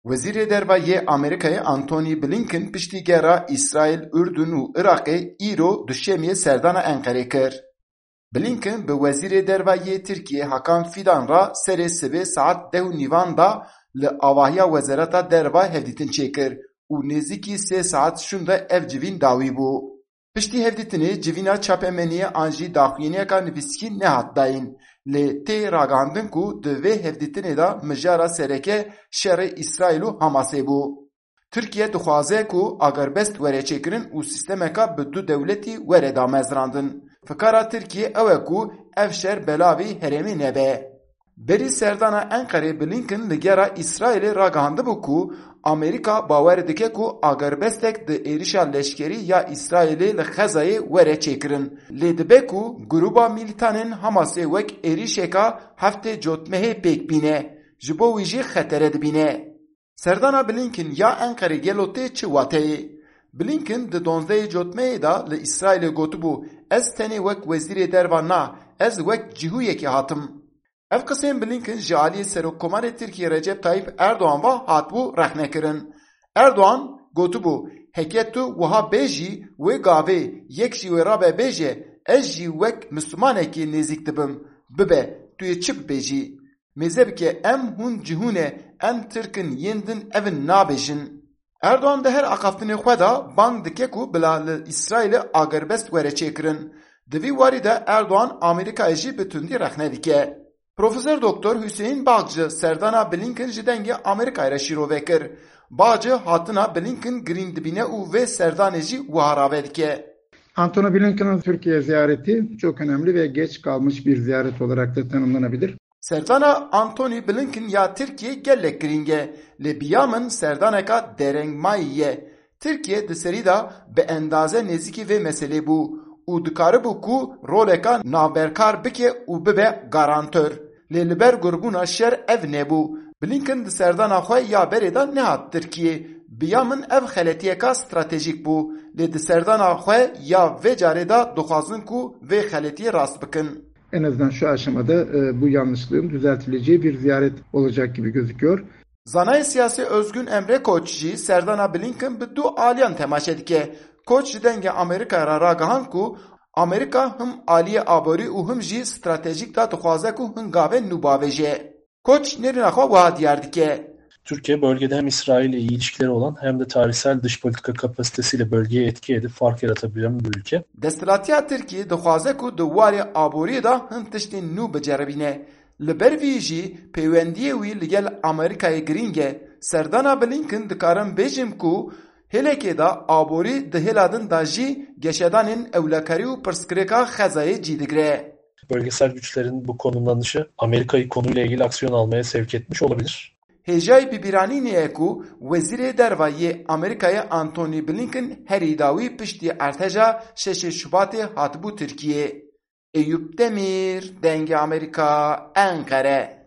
Wezîrê Derbayê Amerîkayê Antony Blinken piştîgera İsraîl, Ürdün û Iraqê îro duşemiyê serdana Enqereyê kir. Blinken bi Wezîrê Derbayê Tirkiye Hakan Fidan ra serê sibê saet 10:30 da li avahiya Wezareta Derve hevdîtin çêkir û nêzîkî 3 saet şûn de ev civîn dawî bû. Piştî hevdîtinê civîna çapemeniyê an jî daxuyîniyeka nivîskî nehat dayîn. Lê tê ragandin ku di vê hevdîtinê de mijara sereke şerê İsraîl û Hamasê bû. Tirkiye dixwaze ku agerbest were çêkirin û sîstemeka bi du dewletî were damezrandin. Fikara Tirkiye ew e ku ev şer belavî herêmê nebe. Berî serdana Enqereyê Blinken li gera İsraîlê ragihandibû ku Amerîka bawer dike ku agerbestek di êrişa leşkerî ya İsraîlê li Xezayê were çêkirin. Lê dibe ku gruba mîlîtanên Hamasê wek êrişeka heftê cotmehê pêk bîne, ji bo wî jî xetere dibîne. Serdana Blinken ya Enqerê gelo tê çi wateyê? Blinken di 12 cotmeyê da li İsraîlê gotibû ez tenê wek wezîrê derva na, ez wek cihûyekê hatim. Ev qisên Blinken ji aliyê Serokkomarê Tirkiye Recep Tayyip Erdoğan ve hatbû rexnekirin. Erdoğan gotibû heke tu wiha bêjî wê gavê yek jî wê rabe bêje ez jî wek Mislimanekî nêzik dibim. Bibe tu yê çi bibêjî? Mêze bike em hûn cihûne em Tirkin yên din evin nabêjin. Erdoğan di her aqaftinê xwe da bang dike ku bila li İsraîlê agerbest were çêkirin. Di vî warî de Erdoğan Amerîkayê jî bi tundî rexne dike. Profesör Doktor Hüseyin Bağcı serdana Blinken ji dengê Amerîkayê re şîrove kir. Bağcı hatina Blinken girîn dibîne û vê serdanê jî wiha rave dike. Antony Blinken'ın Türkiye ziyareti çok önemli ve geç kalmış bir ziyaret olarak da tanımlanabilir. Serdana Antony Blinken ya Tirkiye gelek giringe. Lê biya serdaneka derengmayî. Tirkiye di serî da bi endaze nêzîkî vê meselê bû û dikaribû ku roleka navberkar bike û bibe garantör. Lê li ber gurbûna şer ev nebû. Blinken di serdana xwe ya berê da nehat Tirkiye. Biya min ev xeletiyeka stratejîk bû. Lê di serdana xwe ya vê carê da dixwazin ku vê xeletiye rast bikin. En azından şu aşamada bu yanlışlığın düzeltileceği bir ziyaret olacak gibi gözüküyor. Zanayê siyasî Özgün Emre Koç jî serdana Blinken bi du aliyan temaşe dike. Koç ji dengê Amerîkayê re ragihan ku Amerîka him aliyê aborî û him jî stratejîk da dixwaze ku hin gavên nû bavêje. Koç nêrîna xwe wiha diyar dike. Türkiye bölgede hem İsrail ile iyi ilişkileri olan hem de tarihsel dış politika kapasitesiyle bölgeye etki edip fark yaratabilen bir ülke. Destilatiya Tirkiye dixwaze ku di warê aboriyê da hin tiştên nû biceribîne. Li ber vî jî peywendiyê wî li gel Amerîkayê giring e. Serdana Blinken dikarin bêjin ku hêlekê da aborî di hêla din da jî geşedanên ewlekarî û pirskirêka Xezayê cî digire. Bölgesel güçlerin bu konumlanışı Amerika'yı konuyla ilgili aksiyon almaya sevk etmiş olabilir. Hêjayê bibîranînê ye ku Wezîrê Derva yê Amerîkayê Antony Blinken herî dawî piştî erteja 6 Şubatê hatibû Tirkiye. Eyüp Demir, Dengê Amerîka, Enqere.